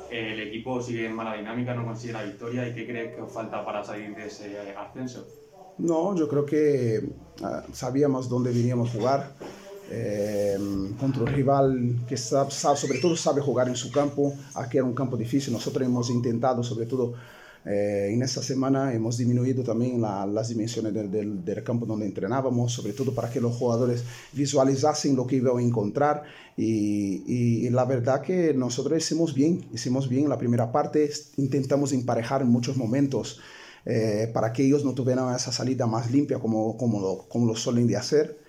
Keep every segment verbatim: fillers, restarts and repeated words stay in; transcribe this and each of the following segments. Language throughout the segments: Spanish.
eh, el equipo sigue en mala dinámica, no consigue la victoria. ¿Y qué crees que os falta para salir de ese ascenso? No, yo creo que uh, sabíamos dónde veníamos a jugar. Eh, contra un rival que sabe, sabe, sobre todo sabe jugar en su campo. Aquí era un campo difícil. Nosotros hemos intentado, sobre todo eh, en esta semana, hemos disminuido también la, las dimensiones del, del, del campo donde entrenábamos, sobre todo para que los jugadores visualizasen lo que iban a encontrar. Y, y, y la verdad que nosotros hicimos bien, hicimos bien la primera parte. Intentamos emparejar en muchos momentos eh, para que ellos no tuvieran esa salida más limpia como, como, lo, como lo suelen de hacer.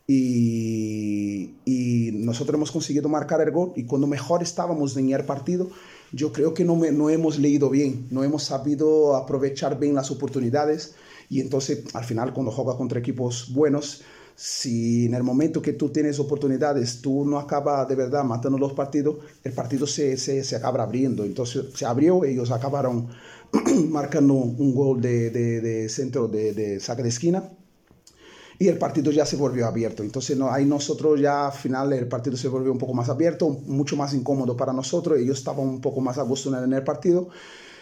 Y, y nosotros hemos conseguido marcar el gol, y cuando mejor estábamos en el partido, yo creo que no, me, no hemos leído bien, no hemos sabido aprovechar bien las oportunidades, y entonces al final cuando juegas contra equipos buenos, si en el momento que tú tienes oportunidades tú no acabas de verdad matando los partidos, el partido se, se, se acaba abriendo. Entonces se abrió, ellos acabaron marcando un gol de, de, de centro de, de saque de esquina, y el partido ya se volvió abierto. Entonces no, ahí nosotros ya al final el partido se volvió un poco más abierto, mucho más incómodo para nosotros. Ellos estaban un poco más a gusto en el partido.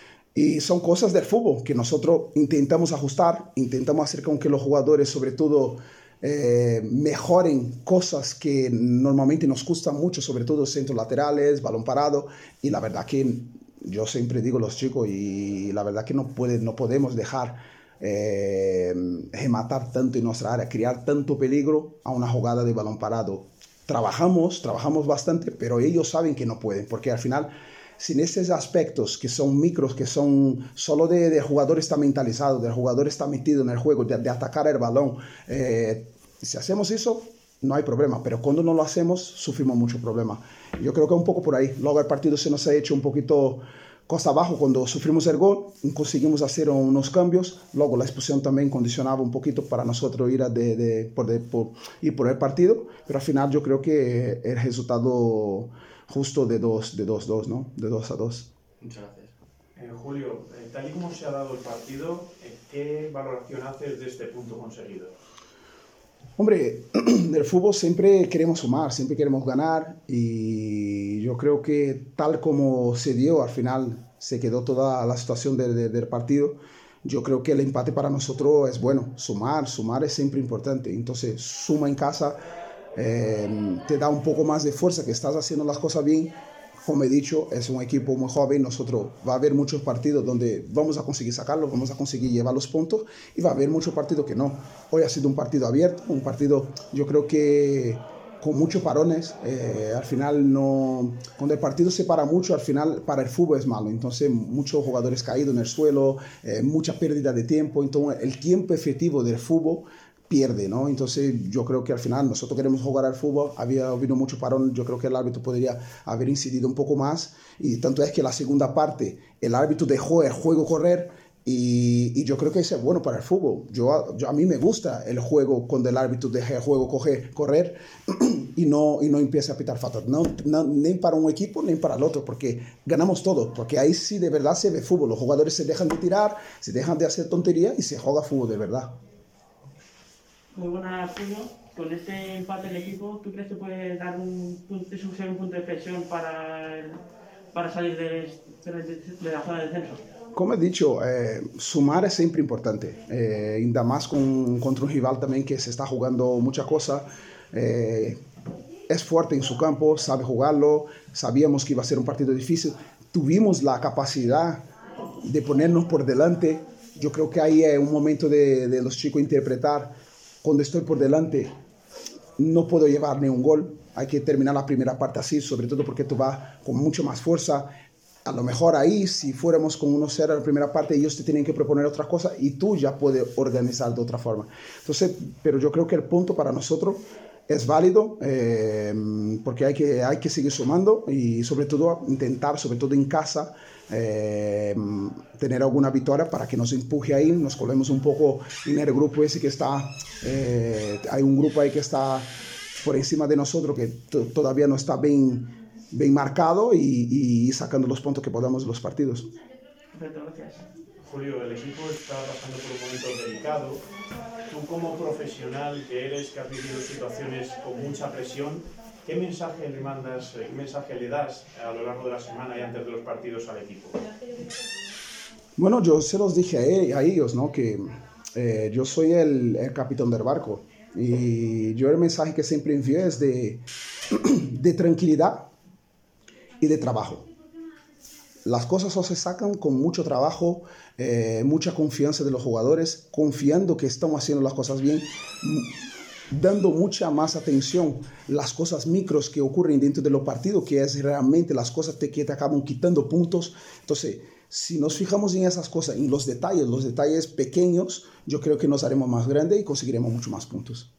Y son cosas del fútbol que nosotros intentamos ajustar, intentamos hacer con que los jugadores sobre todo eh, mejoren cosas que normalmente nos gustan mucho, sobre todo centros laterales, balón parado. Y la verdad que yo siempre digo a los chicos, y la verdad que no, puede, no podemos dejar Eh, rematar tanto en nuestra área, crear tanto peligro a una jugada de balón parado. Trabajamos, trabajamos bastante, pero ellos saben que no pueden, porque al final, sin estos aspectos que son micros, que son solo de, de jugador está mentalizado, del jugador está metido en el juego, de, de atacar el balón, eh, si hacemos eso, no hay problema, pero cuando no lo hacemos, sufrimos mucho problema. Yo creo que un poco por ahí. Luego el partido se nos ha hecho un poquito costa abajo cuando sufrimos el gol, conseguimos hacer unos cambios. Luego la expulsión también condicionaba un poquito para nosotros ir, a de, de, por, de, por, ir por el partido, pero al final yo creo que el resultado justo de dos de dos, dos, ¿no? De dos a dos. Muchas gracias. Eh, Julio, eh, tal y como se ha dado el partido, eh, ¿qué valoración haces de este punto conseguido? Hombre, del fútbol siempre queremos sumar, siempre queremos ganar, y yo creo que tal como se dio, al final se quedó toda la situación de, de, del partido. Yo creo que el empate para nosotros es bueno, sumar, sumar es siempre importante. Entonces suma en casa, eh, te da un poco más de fuerza, que estás haciendo las cosas bien. Como he dicho, es un equipo muy joven. Nosotros va a haber muchos partidos donde vamos a conseguir sacarlo, vamos a conseguir llevar los puntos, y va a haber muchos partidos que no. Hoy ha sido un partido abierto, un partido yo creo que con muchos parones. Eh, al final no, cuando el partido se para mucho, al final para el fútbol es malo. Entonces muchos jugadores caídos en el suelo, eh, mucha pérdida de tiempo. Entonces el tiempo efectivo del fútbol pierde, ¿no? Entonces yo creo que al final nosotros queremos jugar al fútbol, había habido mucho parón, yo creo que el árbitro podría haber incidido un poco más, y tanto es que la segunda parte el árbitro dejó el juego correr, y, y yo creo que eso es bueno para el fútbol. Yo, yo, a mí me gusta el juego cuando el árbitro deja el juego coger, correr y no, y no empieza a pitar faltas, no, no, ni para un equipo ni para el otro, porque ganamos todo, porque ahí sí de verdad se ve fútbol, los jugadores se dejan de tirar, se dejan de hacer tonterías y se juega fútbol de verdad. Muy buenas, Julio. Con este empate del equipo, ¿tú crees que puede dar un, ser un punto de presión para, el, para salir de, de, de la zona de descenso? Como he dicho, eh, sumar es siempre importante, eh, ainda más con, contra un rival también que se está jugando muchas cosas. Eh, es fuerte en su campo, sabe jugarlo, sabíamos que iba a ser un partido difícil, tuvimos la capacidad de ponernos por delante. Yo creo que ahí es un momento de, de los chicos interpretar: cuando estoy por delante no puedo llevar ni un gol, hay que terminar la primera parte así, sobre todo porque tú vas con mucho más fuerza. A lo mejor ahí, si fuéramos con uno cero en la primera parte, ellos te tienen que proponer otra cosa y tú ya puedes organizar de otra forma. Entonces, pero yo creo que el punto para nosotros es válido, eh, porque hay que, hay que seguir sumando, y sobre todo intentar, sobre todo en casa, eh, tener alguna victoria para que nos empuje ahí, nos colemos un poco en el grupo ese que está, eh, hay un grupo ahí que está por encima de nosotros, que todavía no está bien, bien marcado, y, y sacando los puntos que podamos de los partidos. Perfecto, gracias. Julio, el equipo está pasando por un momento delicado. Tú, como profesional que eres, que has vivido situaciones con mucha presión, ¿qué mensaje le mandas, qué mensaje le das a lo largo de la semana y antes de los partidos al equipo? Bueno, yo se los dije a, él, a ellos, ¿no? Que eh, yo soy el, el capitán del barco y yo el mensaje que siempre envío es de, de tranquilidad y de trabajo. Las cosas se sacan con mucho trabajo, eh, mucha confianza de los jugadores, confiando que estamos haciendo las cosas bien, dando mucha más atención a las cosas micros que ocurren dentro de los partidos, que es realmente las cosas que te acaban quitando puntos. Entonces, si nos fijamos en esas cosas, en los detalles, los detalles pequeños, yo creo que nos haremos más grandes y conseguiremos mucho más puntos.